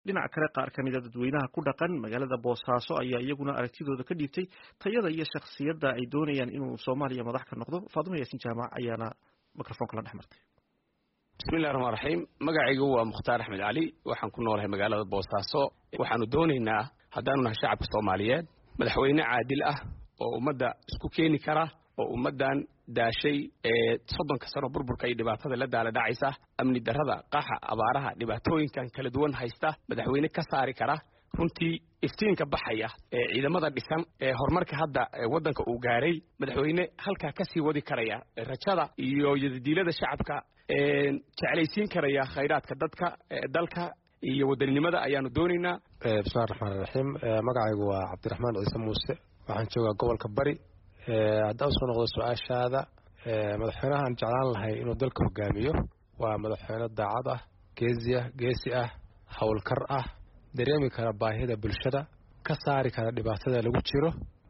dhinaca kale qaar ka mid ah dadweynaha ku dhaqan magaalada Boosaaso ayaa iyaguna aragtidooda ka dhiibtay tayada iyo shakhsiyadda ay doonayaan inuu Soomaaliya madax ka noqdo. Faadimo Yaasin Jaamac ayaana mikrofoonka la dhexmartay. bismillaahir rahmaanir rahiim. magacaygu waa Mukhtaar Axmed Cali, waxaan ku noolahay magaalada Boosaaso. waxaanu doonaynaa haddaanu nahay shacabka Soomaaliyeed madaxweyne caadil ah oo ummadda isku keeni kara, oo ummaddan daashay 30 sano burburka iyo dhibaatada la daala dhacaysa, amni darrada, qaxa, abaaraha, dhibaatooyinkan kala duwan haysta, madaxweyne ka saari kara runtii iftiinka baxaya ee ciidamada dhisan ee horumarka hadda waddanka uu gaaray, madaxweyne halkaa ka sii wadi karaya rajada iyo yadidiilada shacabka jeclaysiin karaya khayraadka dadka dalka iyo wadaninimada ayaanu doonaynaa. bismillaahir rahmaanir rahiim. magacaygu waa Cabdiraxmaan Ciise Muuse, waxaan joogaa gobolka Bari. haddaan soo noqdo su'aashaada, madaxweynaha aan jeclaan lahay inuu dalka hogaamiyo waa madaxweyne daacad ah, geesi ah, howlkar ah, dareemi kara baahida bulshada, ka saari kara dhibaatada lagu jiro,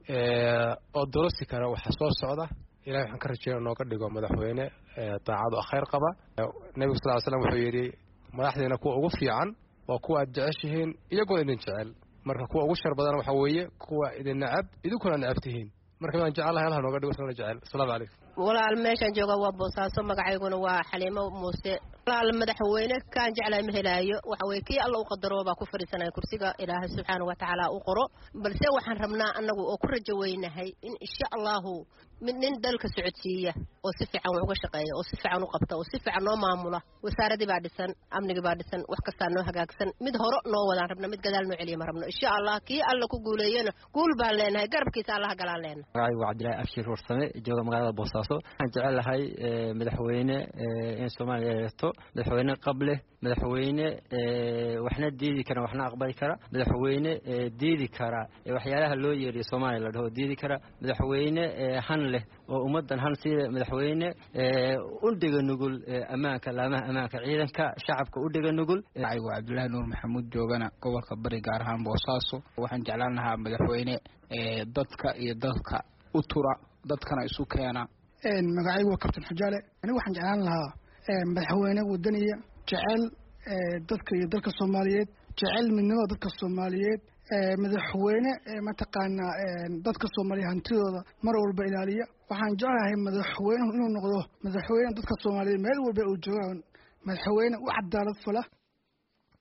oo dolosi kara waxa soo socda. ilaahay waxaan ka rajeynaa nooga dhigo madaxweyne daacad oo khayr qaba. nabiga sallallahu alayhi wasallam wuxuu yidhi madaxdeena kuwa ugu fiican waa kuwa aad jeceshihiin iyagoo idin jecel, marka kuwa ugu shar badan waxa weeye kuwa idin nacab idinkuna nacab tihiin. marka waan jecelahay halaha nooga dhigo sana jecel. assalaamu calaykum. walaal meeshaan jooga waa Boosaaso, magacayguna waa Xaliimo Muuse. walaal madaxweyne kaan jeclay ma helaayo, waxa weeye kii alla u qadaro baa ku fariisanaya kursiga Ilaahay subxaanahu wa ta'ala u qoro, balse waxaan rabnaa anagu oo ku rajo weynahay in insha Allah nin dalka socodsiiya oo si fiican uga shaqeeya oo si fiican u qabta oo si fiican noo maamula. wasaaradii baa dhisan, amniga baa dhisan, wax kasta noo hagaagsan, mid hore noo wadaan rabna, mid gadaal noo celiya ma rabno. insha Allah kii alla ku guuleeyana guul baan leenahay, garabkiisa Allah galaan leenahay. magacaygu waa Cabdilaahi Abshir Warsame, jooga magaalada Boosaaso. waxaan jecelahay madaxweyne in Soomaaliya yeeto, madaxweyne qable, madaxweyne waxna diidi kara waxna aqbali kara, madaxweyne diidi kara waxyaalaha loo yeeriyo Soomaaliya la dhaho diidi kara, madaxweyne han leh oo ummadan han sida madaxweyne u dhiga nugul amaanka laamaha amaanka ciidanka shacabka u dhiga nugul. ayuu Cabdullaahi Nuur Maxamuud joogana gobolka Bari gaar ahaan Boosaaso. waxaan jeclaan lahaa madaxweyne dadka iyo dadka u tura, dadkana isu keena. magacaygu waa Kabtan Xujaale. anigu waxaan jeclaan lahaa madaxweyne wadaniya, jecel dadka iyo dalka Soomaaliyeed, jecel midnimada dadka Soomaaliyeed, madaxweyne mataqaanaa dadka Soomaaliya hantidooda mar walba ilaaliya. waxaan jeclahay madaxweynuhu inuu noqdo madaxweyne dadka Soomaaliyeed meel walba uu joogo madaxweyne u cadaalad fala.